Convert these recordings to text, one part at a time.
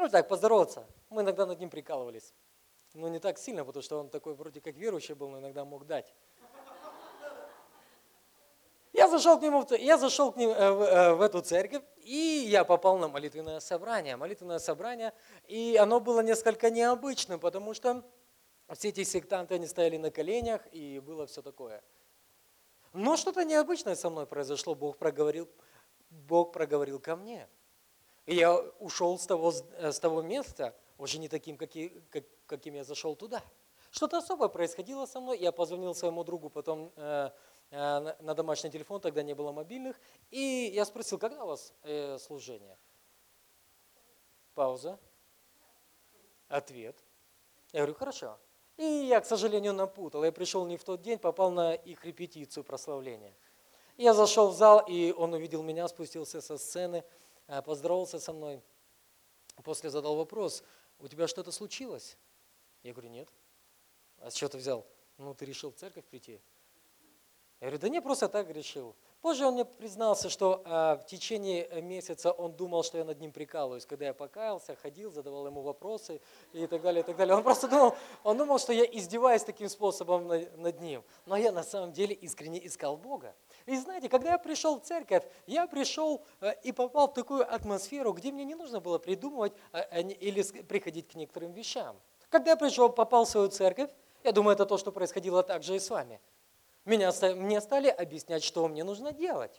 Ну так, поздороваться. Мы иногда над ним прикалывались. Но не так сильно, потому что он такой вроде как верующий был, но иногда мог дать. Я зашел к ним в эту церковь, и я попал на молитвенное собрание. Молитвенное собрание, и оно было несколько необычным, потому что все эти сектанты, они стояли на коленях, и было все такое. Но что-то необычное со мной произошло, Бог проговорил ко мне. И я ушел с того места, уже не таким, каким я зашел туда. Что-то особое происходило со мной. Я позвонил своему другу потом на домашний телефон, тогда не было мобильных. И я спросил, когда у вас служение? Пауза. Ответ. Я говорю, хорошо. И я, к сожалению, напутал. Я пришел не в тот день, попал на их репетицию прославления. Я зашел в зал, и он увидел меня, спустился со сцены, поздоровался со мной. После задал вопрос, у тебя что-то случилось? Я говорю, нет. А с чего ты взял? Ну, ты решил в церковь прийти? Я говорю, да не, просто так решил. Позже он мне признался, что в течение месяца он думал, что я над ним прикалываюсь. Когда я покаялся, ходил, задавал ему вопросы и так далее, и так далее. Он думал, что я издеваюсь таким способом над ним. Но я на самом деле искренне искал Бога. И знаете, когда я пришел в церковь, я пришел и попал в такую атмосферу, где мне не нужно было придумывать или приходить к некоторым вещам. Когда я попал в свою церковь, я думаю, это то, что происходило также и с вами. Мне стали объяснять, что мне нужно делать.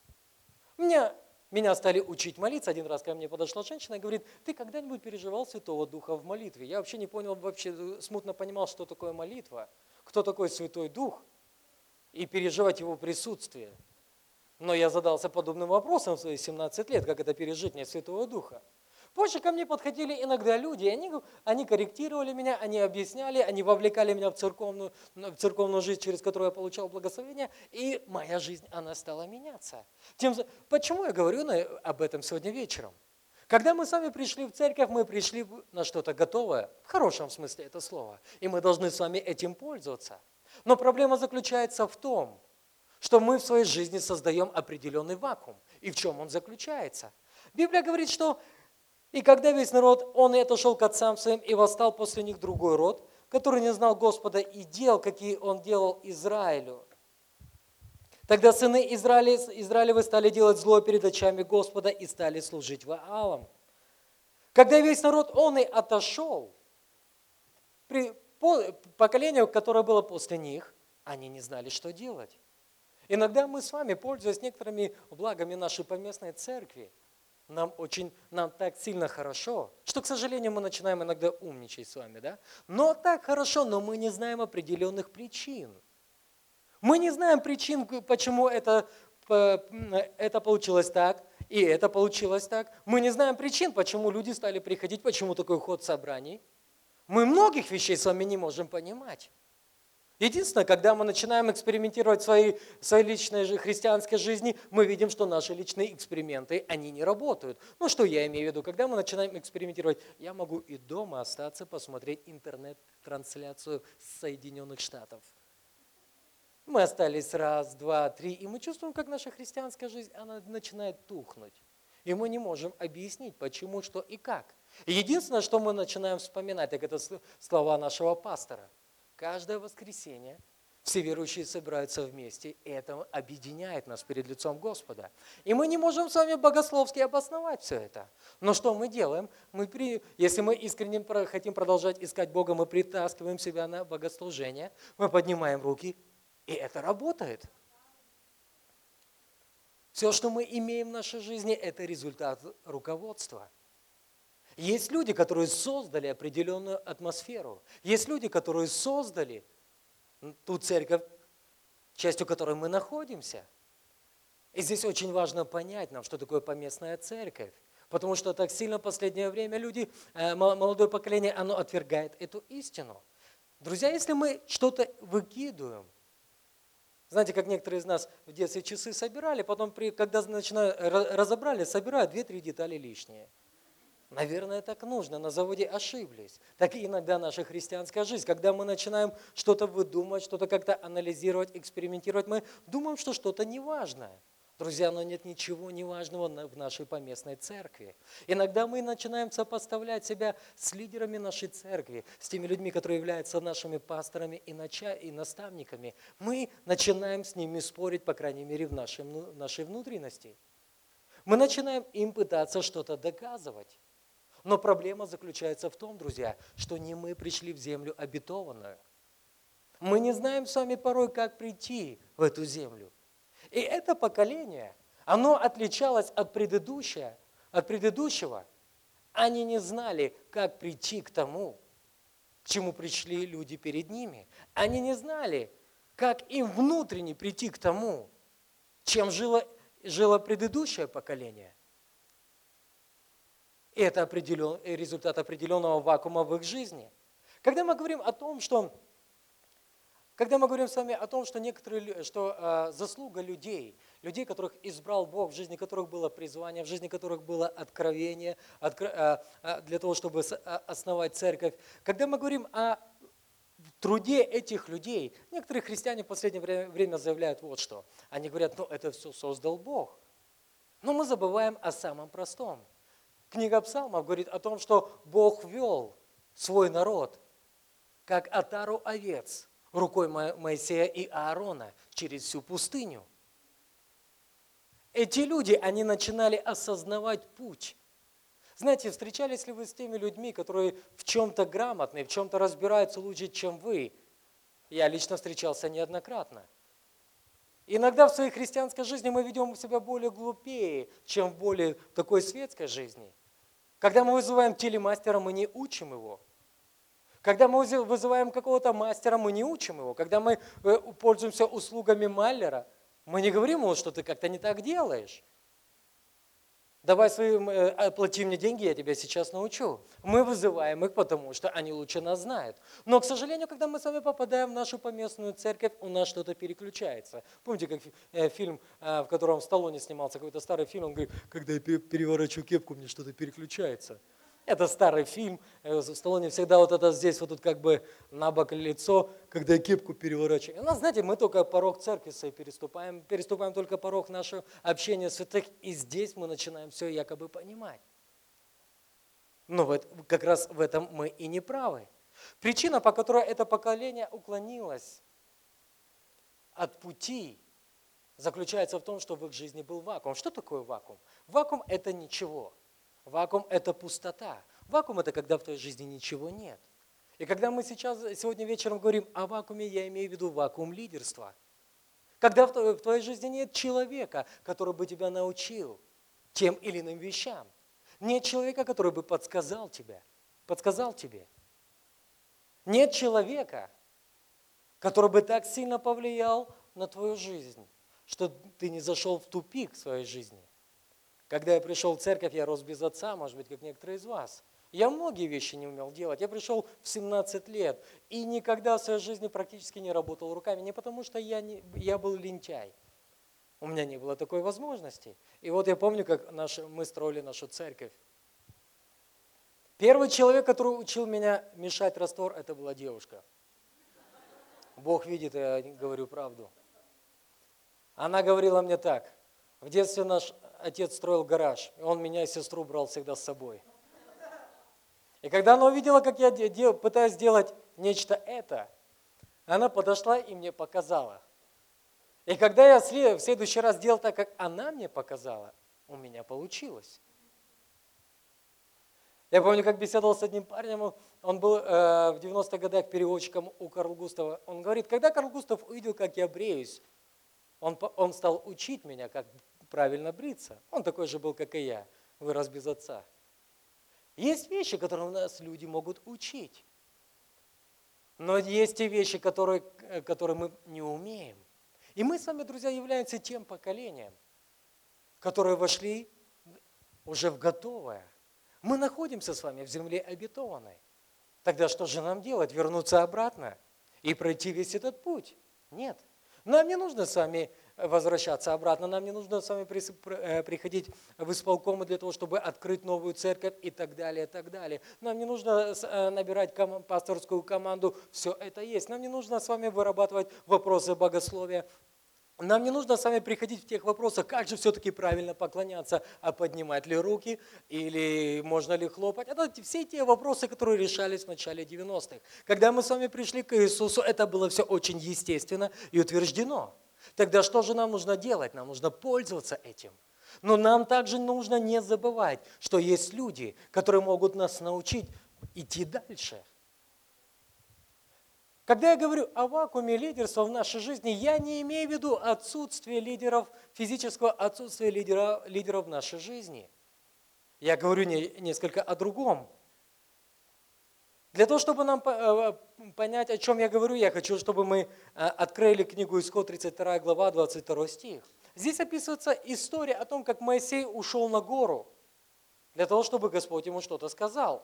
Меня стали учить молиться. Один раз ко мне подошла женщина и говорит, ты когда-нибудь переживал Святого Духа в молитве? Я вообще не понял, смутно понимал, что такое молитва, кто такой Святой Дух, и переживать его присутствие. Но я задался подобным вопросом в свои 17 лет, как это пережить мне Святого Духа. Позже ко мне подходили иногда люди, и они корректировали меня, они объясняли, они вовлекали меня в церковную жизнь, через которую я получал благословение, и моя жизнь, она стала меняться. Почему я говорю об этом сегодня вечером? Когда мы с вами пришли в церковь, мы пришли на что-то готовое, в хорошем смысле это слово, и мы должны с вами этим пользоваться. Но проблема заключается в том, что мы в своей жизни создаем определенный вакуум. И в чем он заключается? Библия говорит, что «И когда весь народ, он и отошел к отцам своим, и восстал после них другой род, который не знал Господа и дел, какие он делал Израилю. Тогда сыны Израилевы стали делать зло перед очами Господа и стали служить Ваалам. Когда весь народ, он и отошел, поколение, которое было после них, они не знали, что делать». Иногда мы с вами, пользуясь некоторыми благами нашей поместной церкви, нам так сильно хорошо, что, к сожалению, мы начинаем иногда умничать с вами, да? Но так хорошо, но мы не знаем определенных причин. Мы не знаем причин, почему это получилось так, и это получилось так. Мы не знаем причин, почему люди стали приходить, почему такой ход собраний. Мы многих вещей с вами не можем понимать. Единственное, когда мы начинаем экспериментировать в своей личной христианской жизни, мы видим, что наши личные эксперименты, они не работают. Ну, что я имею в виду? Когда мы начинаем экспериментировать, я могу и дома остаться, посмотреть интернет-трансляцию Соединенных Штатов. Мы остались раз, два, три, и мы чувствуем, как наша христианская жизнь, она начинает тухнуть. И мы не можем объяснить, почему, что и как. И единственное, что мы начинаем вспоминать, так это слова нашего пастора. Каждое воскресенье все верующие собираются вместе, и это объединяет нас перед лицом Господа. И мы не можем с вами богословски обосновать все это. Но что мы делаем? Если мы искренне хотим продолжать искать Бога, мы притаскиваем себя на богослужение, мы поднимаем руки, и это работает. Все, что мы имеем в нашей жизни, это результат руководства. Есть люди, которые создали определенную атмосферу. Есть люди, которые создали ту церковь, частью которой мы находимся. И здесь очень важно понять нам, что такое поместная церковь. Потому что так сильно в последнее время молодое поколение, оно отвергает эту истину. Друзья, если мы что-то выкидываем, знаете, как некоторые из нас в детстве часы собирали, потом, когда разобрали, собирают 2-3 детали лишние. Наверное, так нужно, на заводе ошиблись. Так и иногда наша христианская жизнь. Когда мы начинаем что-то выдумывать, что-то как-то анализировать, экспериментировать, мы думаем, что что-то неважное. Друзья, но нет ничего неважного в нашей поместной церкви. Иногда мы начинаем сопоставлять себя с лидерами нашей церкви, с теми людьми, которые являются нашими пасторами и наставниками. Мы начинаем с ними спорить, по крайней мере, в нашей внутренности. Мы начинаем им пытаться что-то доказывать. Но проблема заключается в том, друзья, что не мы пришли в землю обетованную. Мы не знаем с вами порой, как прийти в эту землю. И это поколение, оно отличалось от предыдущего. Они не знали, как прийти к тому, к чему пришли люди перед ними. Они не знали, как им внутренне прийти к тому, чем жило предыдущее поколение. И это результат определенного вакуума в их жизни. Когда мы говорим с вами о том, что заслуга людей, которых избрал Бог, в жизни которых было призвание, в жизни которых было откровение для того, чтобы основать церковь, когда мы говорим о труде этих людей, некоторые христиане в последнее время заявляют вот что. Они говорят, это все создал Бог. Но мы забываем о самом простом. Книга Псалмов говорит о том, что Бог вел свой народ, как отару овец, рукой Моисея и Аарона через всю пустыню. Эти люди, они начинали осознавать путь. Знаете, встречались ли вы с теми людьми, которые в чем-то грамотные, в чем-то разбираются лучше, чем вы? Я лично встречался неоднократно. Иногда в своей христианской жизни мы ведем себя более глупее, чем в более такой светской жизни. Когда мы вызываем телемастера, мы не учим его. Когда мы вызываем какого-то мастера, мы не учим его. Когда мы пользуемся услугами маллера, мы не говорим ему, что ты как-то не так делаешь. Давай оплати мне деньги, я тебя сейчас научу. Мы вызываем их, потому что они лучше нас знают. Но, к сожалению, когда мы с вами попадаем в нашу поместную церковь, у нас что-то переключается. Помните, как фильм, в котором Сталлоне снимался, какой-то старый фильм, он говорит, когда я переворачиваю кепку, мне что-то переключается. Это старый фильм, в Сталлоне всегда вот это здесь, вот тут как бы на бок лицо, когда я кепку переворачиваю. У нас, знаете, мы только порог церкви своей переступаем только порог нашего общения святых, и здесь мы начинаем все якобы понимать. Но вот как раз в этом мы и не правы. Причина, по которой это поколение уклонилось от пути, заключается в том, что в их жизни был вакуум. Что такое вакуум? Вакуум – это ничего. Вакуум – это пустота. Вакуум – это когда в твоей жизни ничего нет. И когда мы сегодня вечером говорим о вакууме, я имею в виду вакуум лидерства. Когда в твоей жизни нет человека, который бы тебя научил тем или иным вещам. Нет человека, который бы подсказал тебе. Нет человека, который бы так сильно повлиял на твою жизнь, что ты не зашел в тупик в своей жизни. Когда я пришел в церковь, я рос без отца, может быть, как некоторые из вас. Я многие вещи не умел делать. Я пришел в 17 лет и никогда в своей жизни практически не работал руками. Не потому, что я был лентяй. У меня не было такой возможности. И вот я помню, как мы строили нашу церковь. Первый человек, который учил меня мешать раствор, это была девушка. Бог видит, я говорю правду. Она говорила мне так. В детстве наш отец строил гараж, и он меня и сестру брал всегда с собой. И когда она увидела, как я пытаюсь сделать нечто это, она подошла и мне показала. И когда я в следующий раз делал так, как она мне показала, у меня получилось. Я помню, как беседовал с одним парнем, он был в 90-х годах переводчиком у Карла Густава. Он говорит, когда Карл Густав увидел, как я бреюсь, он стал учить меня, как правильно бриться. Он такой же был, как и я, вырос без отца. Есть вещи, которые у нас люди могут учить. Но есть те вещи, которые мы не умеем. И мы с вами, друзья, являемся тем поколением, которые вошли уже в готовое. Мы находимся с вами в земле обетованной. Тогда что же нам делать? Вернуться обратно и пройти весь этот путь? Нет. Нам не нужно с вами возвращаться обратно, нам не нужно с вами приходить в исполкомы для того, чтобы открыть новую церковь и так далее, и так далее. Нам не нужно набирать пасторскую команду, все это есть. Нам не нужно с вами вырабатывать вопросы богословия. Нам не нужно с вами приходить в тех вопросах, как же все-таки правильно поклоняться, а поднимать ли руки, или можно ли хлопать. Это все те вопросы, которые решались в начале 90-х. Когда мы с вами пришли к Иисусу, это было все очень естественно и утверждено. Тогда что же нам нужно делать? Нам нужно пользоваться этим. Но нам также нужно не забывать, что есть люди, которые могут нас научить идти дальше. Когда я говорю о вакууме лидерства в нашей жизни, я не имею в виду отсутствие лидеров, физического отсутствия лидеров в нашей жизни. Я говорю несколько о другом. Для того, чтобы нам понять, о чем я говорю, я хочу, чтобы мы открыли книгу Исход, 32 глава, 22 стих. Здесь описывается история о том, как Моисей ушел на гору, для того, чтобы Господь ему что-то сказал.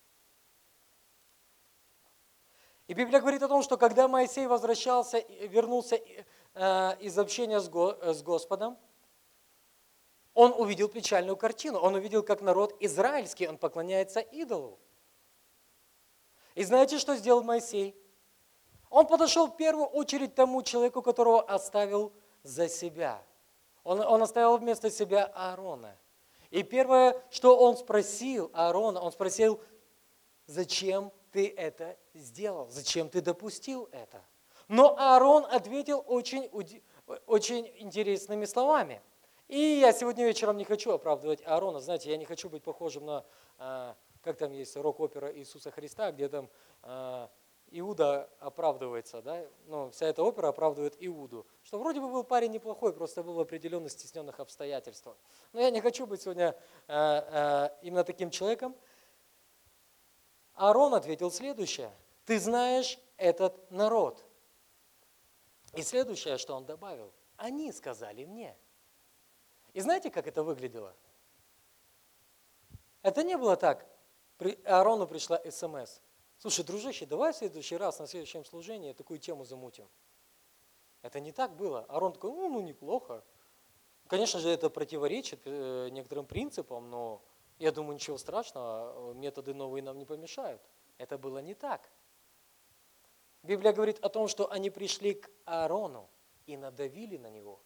И Библия говорит о том, что когда Моисей вернулся из общения с Господом, он увидел печальную картину. Он увидел, как народ израильский, он поклоняется идолу. И знаете, что сделал Моисей? Он подошел в первую очередь к тому человеку, которого оставил за себя. Он оставил вместо себя Аарона. И первое, что он спросил Аарона, он спросил, зачем ты это сделал? Зачем ты допустил это? Но Аарон ответил очень интересными словами. И я сегодня вечером не хочу оправдывать Аарона. Знаете, я не хочу быть похожим на, как там есть рок-опера Иисуса Христа, где там Иуда оправдывается. Да? Ну, вся эта опера оправдывает Иуду. Что вроде бы был парень неплохой, просто был в определенных стесненных обстоятельствах. Но я не хочу быть сегодня именно таким человеком. Аарон ответил следующее. Ты знаешь этот народ. И следующее, что он добавил. Они сказали мне. И знаете, как это выглядело? Это не было так. Аарону пришла СМС. Слушай, дружище, давай в следующий раз, на следующем служении такую тему замутим. Это не так было. Аарон такой, ну неплохо. Конечно же, это противоречит некоторым принципам, но я думаю, ничего страшного, методы новые нам не помешают. Это было не так. Библия говорит о том, что они пришли к Аарону и надавили на него.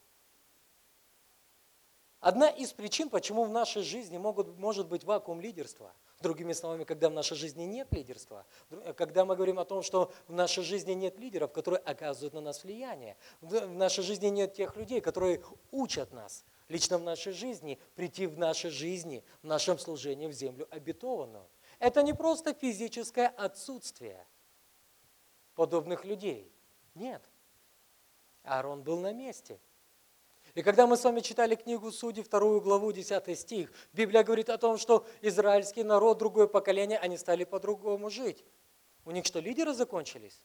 Одна из причин, почему в нашей жизни может быть вакуум лидерства, другими словами, когда в нашей жизни нет лидерства, когда мы говорим о том, что в нашей жизни нет лидеров, которые оказывают на нас влияние, в нашей жизни нет тех людей, которые учат нас лично в нашей жизни, прийти в нашей жизни, в нашем служении в землю обетованную. Это не просто физическое отсутствие подобных людей. Нет. Аарон был на месте. И когда мы с вами читали книгу Судей, 2 главу, 10 стих, Библия говорит о том, что израильский народ, другое поколение, они стали по-другому жить. У них что, лидеры закончились?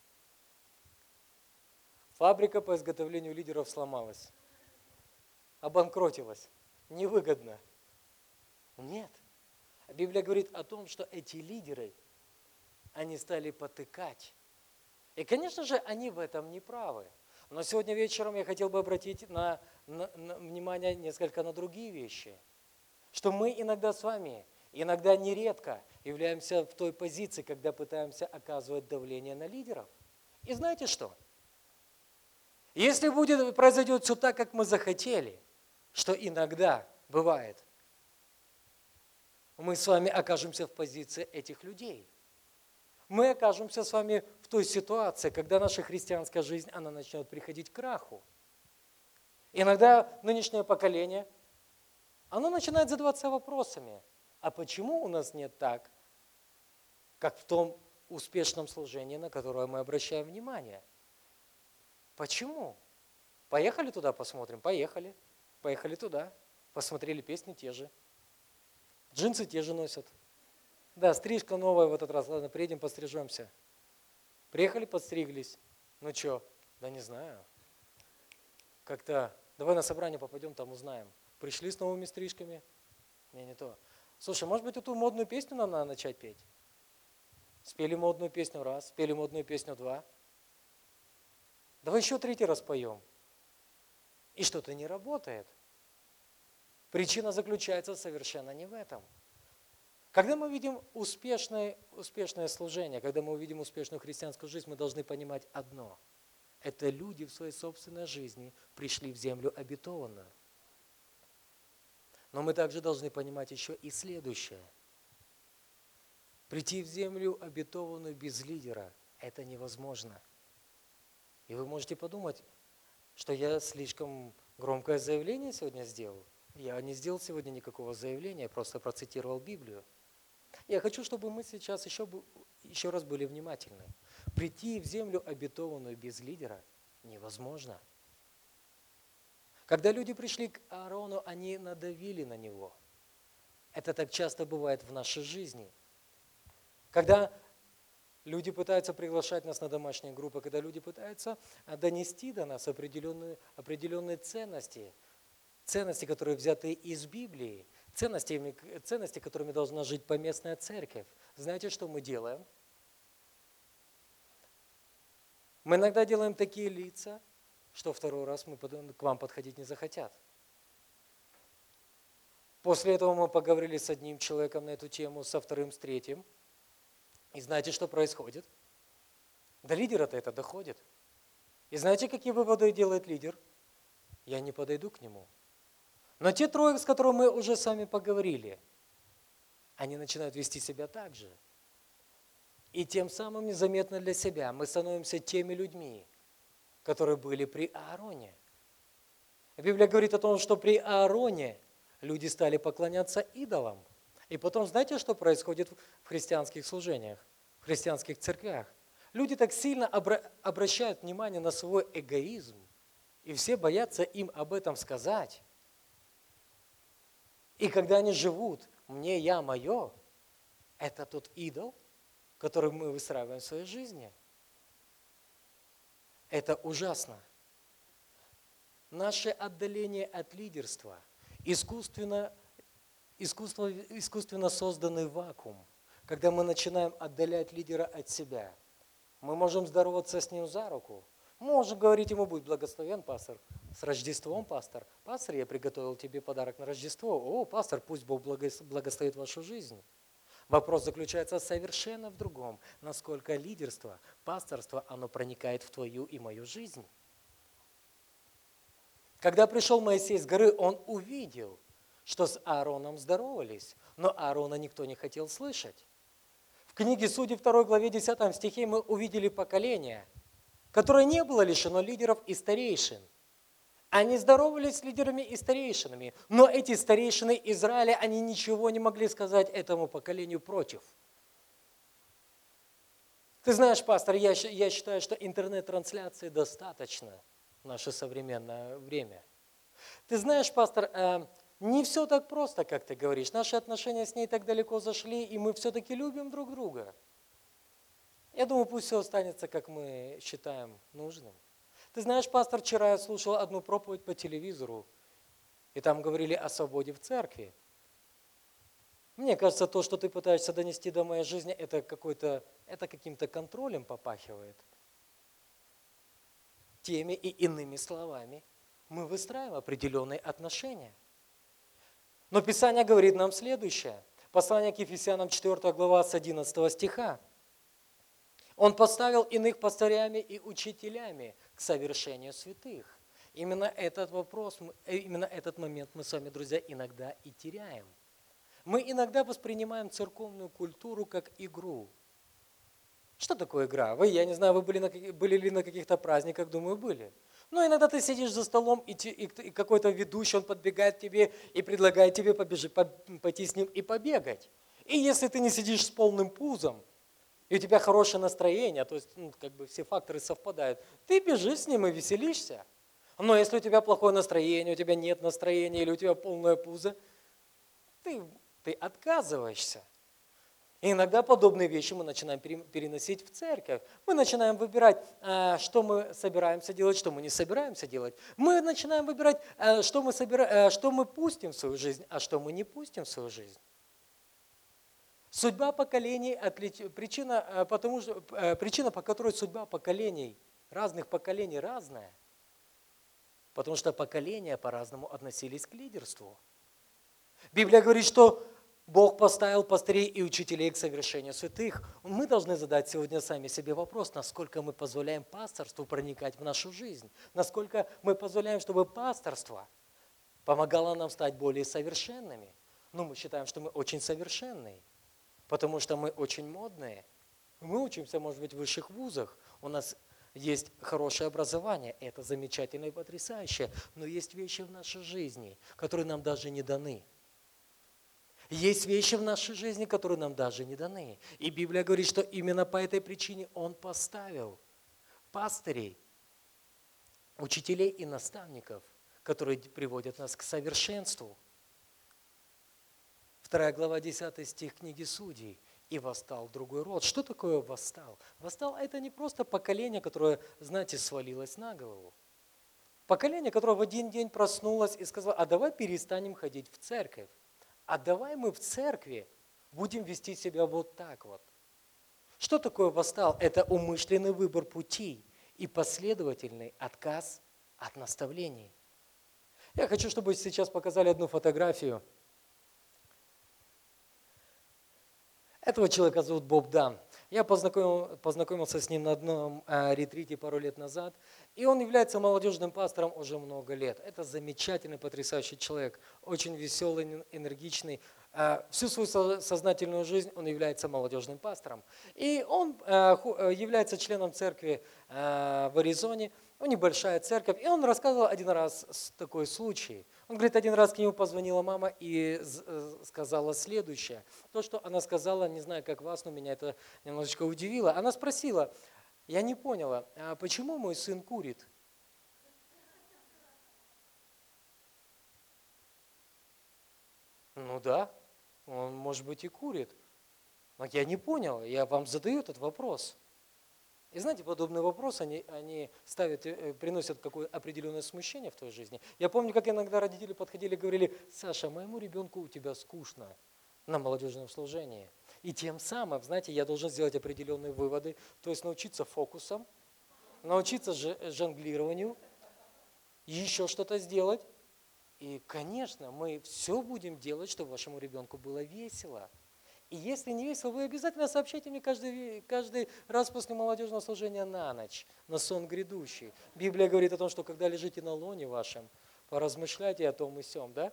Фабрика по изготовлению лидеров сломалась, обанкротилась. Невыгодно. Нет. Библия говорит о том, что эти лидеры, они стали потыкать. И, конечно же, они в этом не правы. Но сегодня вечером я хотел бы обратить внимание несколько на другие вещи. Что мы иногда с вами, иногда нередко являемся в той позиции, когда пытаемся оказывать давление на лидеров. И знаете что? Если произойдет все так, как мы захотели, что иногда бывает, мы с вами окажемся в позиции этих людей. Мы окажемся с вами в той ситуации, когда наша христианская жизнь, она начнет приходить к краху. Иногда нынешнее поколение, оно начинает задаваться вопросами, а почему у нас нет так, как в том успешном служении, на которое мы обращаем внимание? Почему? Поехали туда посмотрим? Поехали. Поехали туда. Посмотрели песни те же. Джинсы те же носят. Да, стрижка новая в этот раз. Ладно, приедем, пострижемся. Приехали, подстриглись. Ну что? Да не знаю. Как-то, давай на собрание попадем, там узнаем. Пришли с новыми стрижками? Не то. Слушай, может быть, эту модную песню нам надо начать петь? Спели модную песню раз, спели модную песню два. Давай еще третий раз поем. И что-то не работает. Причина заключается совершенно не в этом. Когда мы видим успешное служение, когда мы увидим успешную христианскую жизнь, мы должны понимать одно. Это люди в своей собственной жизни пришли в землю обетованную. Но мы также должны понимать еще и следующее. Прийти в землю обетованную без лидера – это невозможно. И вы можете подумать, что я слишком громкое заявление сегодня сделал. Я не сделал сегодня никакого заявления, я просто процитировал Библию. Я хочу, чтобы мы сейчас еще раз были внимательны. Прийти в землю обетованную без лидера невозможно. Когда люди пришли к Аарону, они надавили на него. Это так часто бывает в нашей жизни. Когда люди пытаются приглашать нас на домашние группы, когда люди пытаются донести до нас определенные ценности, которые взяты из Библии, ценности, которыми должна жить поместная церковь. Знаете, что мы делаем? Мы иногда делаем такие лица, что второй раз к вам подходить не захотят. После этого мы поговорили с одним человеком на эту тему, со вторым, с третьим. И знаете, что происходит? До лидера-то это доходит. И знаете, какие выводы делает лидер? Я не подойду к нему. Но те трое, с которыми мы уже с вами поговорили, они начинают вести себя так же. И тем самым незаметно для себя мы становимся теми людьми, которые были при Аароне. Библия говорит о том, что при Аароне люди стали поклоняться идолам. И потом, знаете, что происходит в христианских служениях, в христианских церквях? Люди так сильно обращают внимание на свой эгоизм, и все боятся им об этом сказать. И когда они живут «мне, я, мое», это тот идол, который мы выстраиваем в своей жизни. Это ужасно. Наше отдаление от лидерства, искусственно созданный вакуум, когда мы начинаем отдалять лидера от себя. Мы можем здороваться с ним за руку, мы можем говорить ему: будь благословен, пастор, с Рождеством, пастор. Пастор, я приготовил тебе подарок на Рождество. О, пастор, пусть Бог благословит вашу жизнь. Вопрос заключается совершенно в другом. Насколько лидерство, пасторство, оно проникает в твою и мою жизнь. Когда пришел Моисей с горы, он увидел, что с Аароном здоровались, но Аарона никто не хотел слышать. В книге Судей 2 главе 10 стихе мы увидели поколение, которое не было лишено лидеров и старейшин. Они здоровались с лидерами и старейшинами, но эти старейшины Израиля, они ничего не могли сказать этому поколению против. Ты знаешь, пастор, я считаю, что интернет-трансляции достаточно в наше современное время. Ты знаешь, пастор, не все так просто, как ты говоришь. Наши отношения с ней так далеко зашли, и мы все-таки любим друг друга. Я думаю, пусть все останется, как мы считаем нужным. Ты знаешь, пастор, вчера я слушал одну проповедь по телевизору, и там говорили о свободе в церкви. Мне кажется, то, что ты пытаешься донести до моей жизни, это каким-то контролем попахивает. Теми и иными словами мы выстраиваем определенные отношения. Но Писание говорит нам следующее. Послание к Ефесянам 4 глава с 11 стиха. Он поставил иных пастырями и учителями к совершению святых. Именно этот момент мы с вами, друзья, иногда и теряем. Мы иногда воспринимаем церковную культуру как игру. Что такое игра? Я не знаю, вы были ли на каких-то праздниках, думаю, были. Но иногда ты сидишь за столом, и какой-то ведущий, он подбегает к тебе и предлагает тебе пойти с ним и побегать. И если ты не сидишь с полным пузом, и у тебя хорошее настроение, то есть все факторы совпадают, ты бежишь с ним и веселишься. Но если у тебя плохое настроение, у тебя нет настроения, или у тебя полное пузо, ты отказываешься. И иногда подобные вещи мы начинаем переносить в церковь. Мы начинаем выбирать, что мы собираемся делать, что мы не собираемся делать. Мы начинаем выбирать, что мы пустим в свою жизнь, а что мы не пустим в свою жизнь. Судьба поколений, причина, по которой судьба поколений, разных поколений разная, потому что поколения по-разному относились к лидерству. Библия говорит, что Бог поставил пастырей и учителей к совершению святых. Мы должны задать сегодня сами себе вопрос, насколько мы позволяем пасторству проникать в нашу жизнь, насколько мы позволяем, чтобы пасторство помогало нам стать более совершенными. Ну, мы считаем, что мы очень совершенные, потому что мы очень модные. Мы учимся, может быть, в высших вузах, у нас есть хорошее образование, это замечательно и потрясающе, но есть вещи в нашей жизни, которые нам даже не даны. Есть вещи в нашей жизни, которые нам даже не даны. И Библия говорит, что именно по этой причине Он поставил пастырей, учителей и наставников, которые приводят нас к совершенству. 2 глава, 10 стих книги Судей. «И восстал другой род». Что такое восстал? Восстал – это не просто поколение, которое, знаете, свалилось на голову. Поколение, которое в один день проснулось и сказало: а давай перестанем ходить в церковь. А давай мы в церкви будем вести себя вот так вот. Что такое восстал? Это умышленный выбор пути и последовательный отказ от наставлений. Я хочу, чтобы сейчас показали одну фотографию. Этого человека зовут Боб Дан. Я познакомился с ним на одном ретрите пару лет назад, и он является молодежным пастором уже много лет. Это замечательный, потрясающий человек, очень веселый, энергичный. Всю свою сознательную жизнь он является молодежным пастором. И он является членом церкви в Аризоне, небольшая церковь. И он рассказывал один раз такой случай. Он говорит, один раз к нему позвонила мама и сказала следующее. То, что она сказала, не знаю, как вас, но меня это немножечко удивило. Она спросила: я не поняла, а почему мой сын курит? Ну да, он, может быть, и курит. Но я не понял, я вам задаю этот вопрос. И знаете, подобные вопросы, они приносят какое-то определенное смущение в твоей жизни. Я помню, как иногда родители подходили и говорили: Саша, моему ребенку у тебя скучно на молодежном служении. И тем самым, знаете, я должен сделать определенные выводы, то есть научиться фокусам, научиться жонглированию, еще что-то сделать. И, конечно, мы все будем делать, чтобы вашему ребенку было весело. И если не весело, вы обязательно сообщайте мне каждый раз после молодежного служения на ночь, на сон грядущий. Библия говорит о том, что когда лежите на лоне вашем, поразмышляйте о том и сём, да?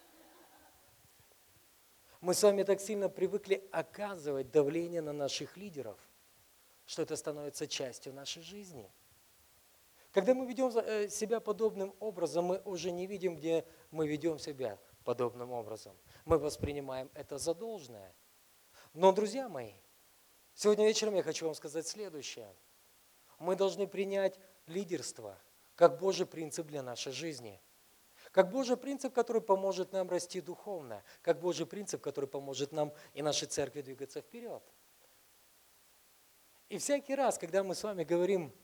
Мы с вами так сильно привыкли оказывать давление на наших лидеров, что это становится частью нашей жизни. Когда мы ведем себя подобным образом, мы уже не видим, где мы ведем себя подобным образом. Мы воспринимаем это за должное. Но, друзья мои, сегодня вечером я хочу вам сказать следующее. Мы должны принять лидерство как Божий принцип для нашей жизни. Как Божий принцип, который поможет нам расти духовно. Как Божий принцип, который поможет нам и нашей церкви двигаться вперед. И всякий раз, когда мы с вами говорим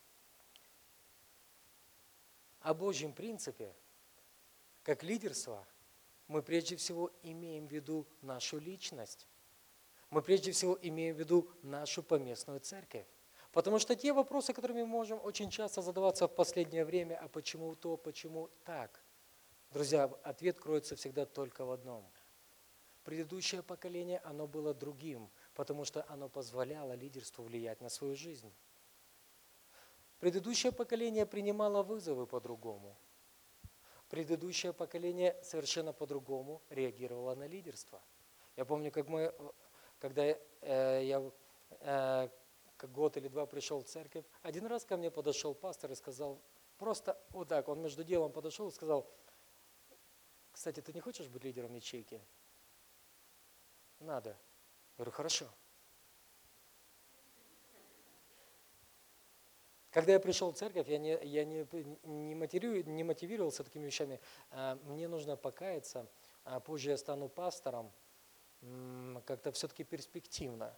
о Божьем принципе, как лидерство, мы прежде всего имеем в виду нашу личность. Мы прежде всего имеем в виду нашу поместную церковь. Потому что те вопросы, которыми мы можем очень часто задаваться в последнее время, а почему то, почему так? Друзья, ответ кроется всегда только в одном. Предыдущее поколение, оно было другим, потому что оно позволяло лидерству влиять на свою жизнь. Предыдущее поколение принимало вызовы по-другому. Предыдущее поколение совершенно по-другому реагировало на лидерство. Я помню, когда я как год или два пришел в церковь, один раз ко мне подошел пастор и сказал, просто вот так, он между делом подошел и сказал: кстати, ты не хочешь быть лидером ячейки? Надо. Я говорю, хорошо. Когда я пришел в церковь, я не мотивировался такими вещами. Мне нужно покаяться, а позже я стану пастором. Как-то все-таки перспективно.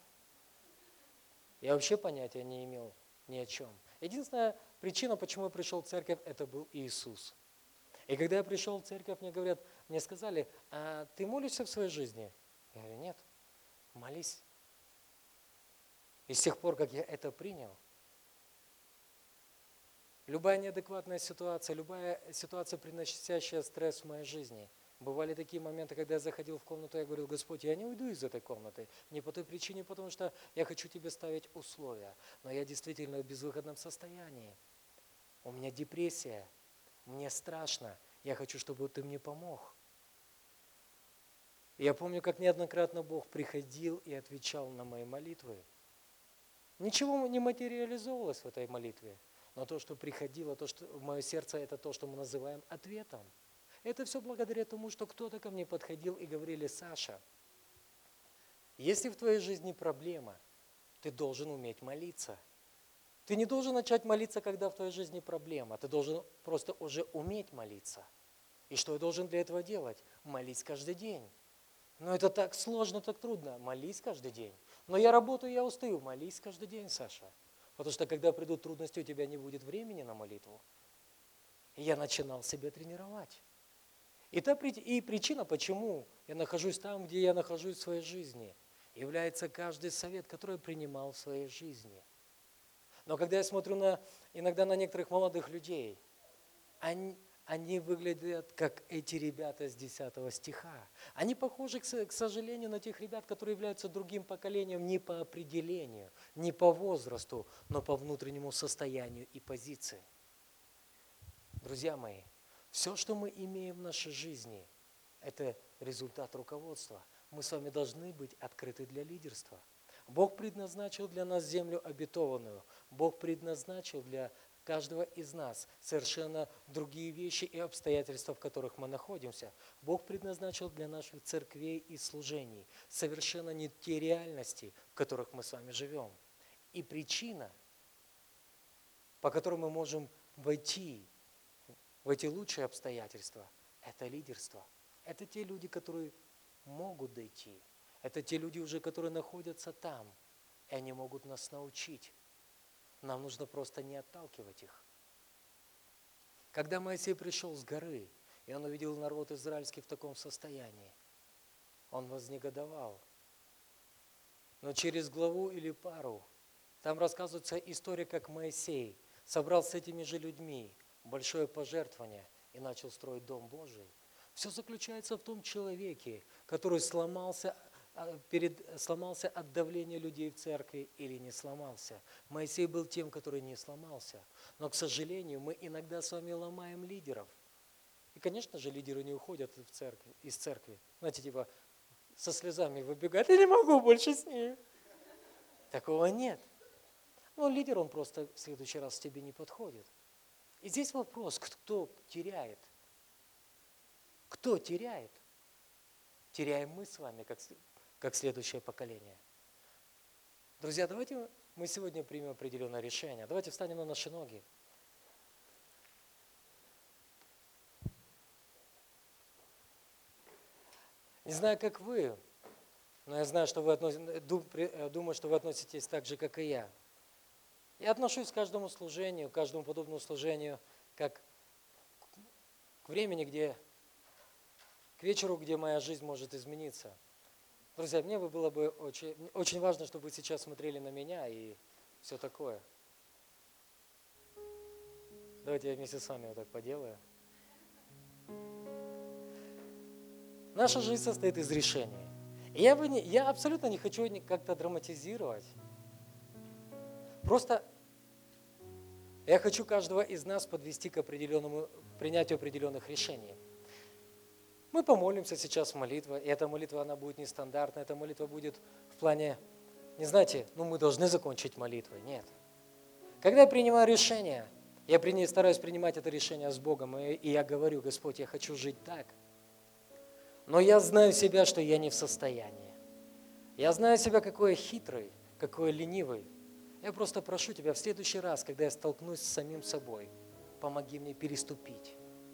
Я вообще понятия не имел ни о чем. Единственная причина, почему я пришел в церковь, это был Иисус. И когда я пришел в церковь, мне сказали: а ты молишься в своей жизни? Я говорю, нет, молись. И с тех пор, как я это принял, любая неадекватная ситуация, любая ситуация, приносящая стресс в моей жизни, Бывали такие моменты, когда я заходил в комнату, я говорил: Господь, я не уйду из этой комнаты. Не по той причине, потому что я хочу тебе ставить условия. Но я действительно в безвыходном состоянии. У меня депрессия, мне страшно. Я хочу, чтобы ты мне помог. И я помню, как неоднократно Бог приходил и отвечал на мои молитвы. Ничего не материализовалось в этой молитве. Но то, что приходило, то, что в мое сердце, это то, что мы называем ответом. Это все благодаря тому, что кто-то ко мне подходил и говорили: Саша, если в твоей жизни проблема, ты должен уметь молиться. Ты не должен начать молиться, когда в твоей жизни проблема. Ты должен просто уже уметь молиться. И что я должен для этого делать? Молись каждый день. Но это так сложно, так трудно. Молись каждый день. Но я работаю, я устаю. Молись каждый день, Саша. Потому что когда придут трудности, у тебя не будет времени на молитву. И я начинал себя тренировать. И причина, почему я нахожусь там, где я нахожусь в своей жизни, является каждый совет, который я принимал в своей жизни. Но когда я смотрю иногда на некоторых молодых людей, они выглядят как эти ребята с 10 стиха. Они похожи, к сожалению, на тех ребят, которые являются другим поколением не по определению, не по возрасту, но по внутреннему состоянию и позиции. Друзья мои, все, что мы имеем в нашей жизни, это результат руководства. Мы с вами должны быть открыты для лидерства. Бог предназначил для нас землю обетованную. Бог предназначил для каждого из нас совершенно другие вещи и обстоятельства, в которых мы находимся. Бог предназначил для наших церквей и служений совершенно не те реальности, в которых мы с вами живем. И причина, по которой мы можем войти в эти лучшие обстоятельства, это лидерство. Это те люди, которые могут дойти. Это те люди уже, которые находятся там, и они могут нас научить. Нам нужно просто не отталкивать их. Когда Моисей пришел с горы, и он увидел народ израильский в таком состоянии, он вознегодовал. Но через главу или пару там рассказывается история, как Моисей собрал с этими же людьми большое пожертвование и начал строить Дом Божий. Все заключается в том человеке, который сломался от давления людей в церкви или не сломался. Моисей был тем, который не сломался. Но, к сожалению, мы иногда с вами ломаем лидеров. И, конечно же, лидеры не уходят из церкви. Знаете, типа со слезами выбегают: я не могу больше с ним. Такого нет. Но лидер, он просто в следующий раз к тебе не подходит. И здесь вопрос, кто теряет? Кто теряет? Теряем мы с вами, как следующее поколение. Друзья, давайте мы сегодня примем определенное решение. Давайте встанем на наши ноги. Не знаю, как вы, но я знаю, что думаю, что вы относитесь так же, как и я. Я отношусь к каждому служению, к каждому подобному служению, как к времени, к вечеру, где моя жизнь может измениться. Друзья, мне было бы очень важно, чтобы вы сейчас смотрели на меня и все такое. Давайте я вместе с вами вот так поделаю. Наша жизнь состоит из решений. И я абсолютно не хочу как-то драматизировать. Просто я хочу каждого из нас подвести к принятию определенных решений. Мы помолимся сейчас молитва, и эта молитва, она будет нестандартная, эта молитва будет в плане, не знаете, мы должны закончить молитвой, нет. Когда я принимаю решение, я стараюсь принимать это решение с Богом, и я говорю: Господь, я хочу жить так, но я знаю себя, что я не в состоянии. Я знаю себя, какой я хитрый, какой я ленивый. Я просто прошу Тебя, в следующий раз, когда я столкнусь с самим собой, помоги мне переступить.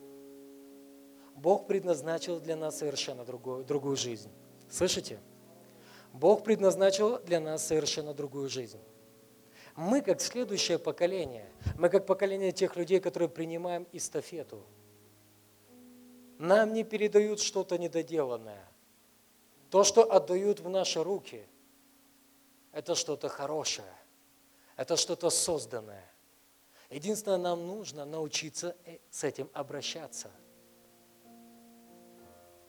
Бог предназначил для нас совершенно другую жизнь. Слышите? Бог предназначил для нас совершенно другую жизнь. Мы, как следующее поколение, мы как поколение тех людей, которые принимаем эстафету. Нам не передают что-то недоделанное. То, что отдают в наши руки, это что-то хорошее, это что-то созданное. Единственное, нам нужно научиться с этим обращаться.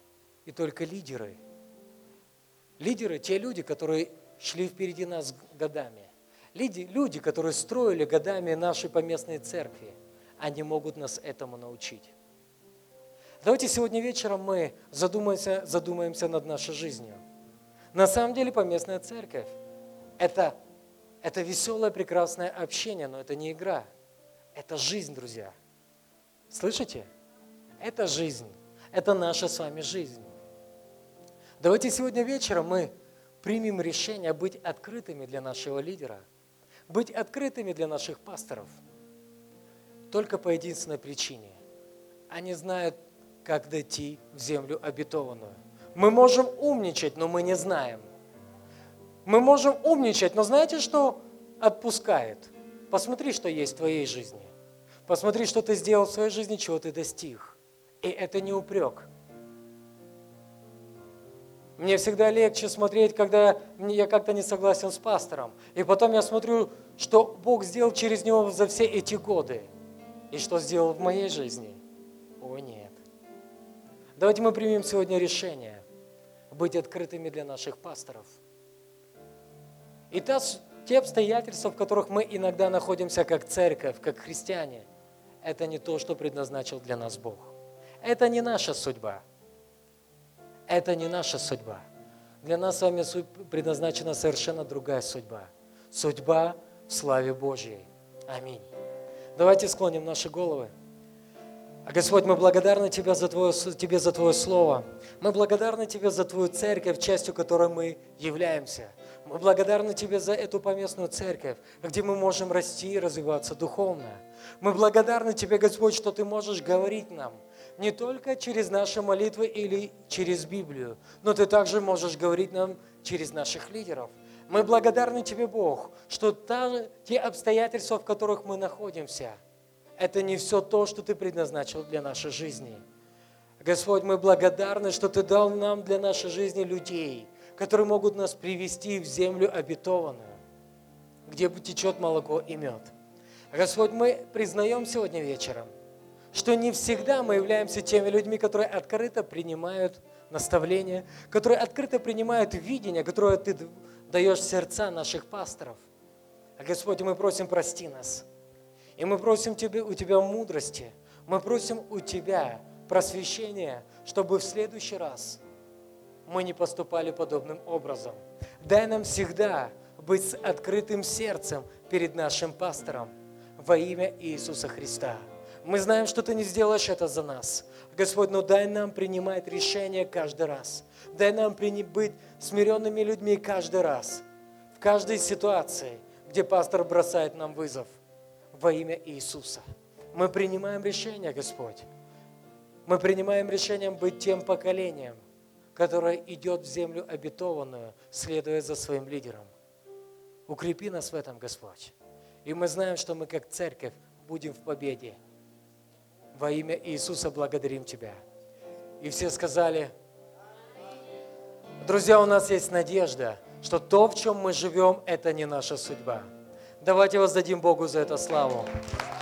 и только лидеры. Лидеры – те люди, которые шли впереди нас годами. Люди, которые строили годами наши поместные церкви, они могут нас этому научить. Давайте сегодня вечером мы задумаемся над нашей жизнью. На самом деле поместная церковь – это веселое, прекрасное общение, но это не игра. Это жизнь, друзья. Слышите? Это жизнь. Это наша с вами жизнь. Давайте сегодня вечером мы примем решение быть открытыми для нашего лидера, быть открытыми для наших пасторов. Только по единственной причине. Они знают, как дойти в землю обетованную. Мы можем умничать, но мы не знаем. Мы можем умничать, но знаете, что отпускает? Посмотри, что есть в твоей жизни. Посмотри, что ты сделал в своей жизни, чего ты достиг. И это не упрек. Мне всегда легче смотреть, когда я как-то не согласен с пастором. И потом я смотрю, что Бог сделал через него за все эти годы. И что сделал в моей жизни. О, нет. Давайте мы примем сегодня решение быть открытыми для наших пасторов. И те обстоятельства, в которых мы иногда находимся как церковь, как христиане, это не то, что предназначил для нас Бог. Это не наша судьба. Это не наша судьба. Для нас с вами предназначена совершенно другая судьба. Судьба в славе Божьей. Аминь. Давайте склоним наши головы. Господь, мы благодарны Тебе за Твое Слово. Мы благодарны Тебе за Твою церковь, частью которой мы являемся. Мы благодарны Тебе за эту поместную церковь, где мы можем расти и развиваться духовно. Мы благодарны Тебе, Господь, что Ты можешь говорить нам не только через наши молитвы или через Библию, но Ты также можешь говорить нам через наших лидеров. Мы благодарны Тебе, Бог, что те обстоятельства, в которых мы находимся, это не все то, что Ты предназначил для нашей жизни. Господь, мы благодарны, что Ты дал нам для нашей жизни людей, которые могут нас привести в землю обетованную, где течет молоко и мед. Господь, мы признаем сегодня вечером, что не всегда мы являемся теми людьми, которые открыто принимают наставления, которые открыто принимают видение, которое Ты даешь в сердца наших пасторов. Господь, мы просим, прости нас. И мы просим у Тебя мудрости, мы просим у Тебя просвещения, чтобы в следующий раз мы не поступали подобным образом. Дай нам всегда быть с открытым сердцем перед нашим пастором во имя Иисуса Христа. Мы знаем, что Ты не сделаешь это за нас. Господь, но дай нам принимать решения каждый раз. Дай нам быть смиренными людьми каждый раз, в каждой ситуации, где пастор бросает нам вызов. Во имя Иисуса. Мы принимаем решение, Господь. Мы принимаем решение быть тем поколением, которое идет в землю обетованную, следуя за своим лидером. Укрепи нас в этом, Господь. И мы знаем, что мы как церковь будем в победе. Во имя Иисуса благодарим Тебя. И все сказали, друзья, у нас есть надежда, что то, в чем мы живем, это не наша судьба. Давайте воздадим Богу за это славу.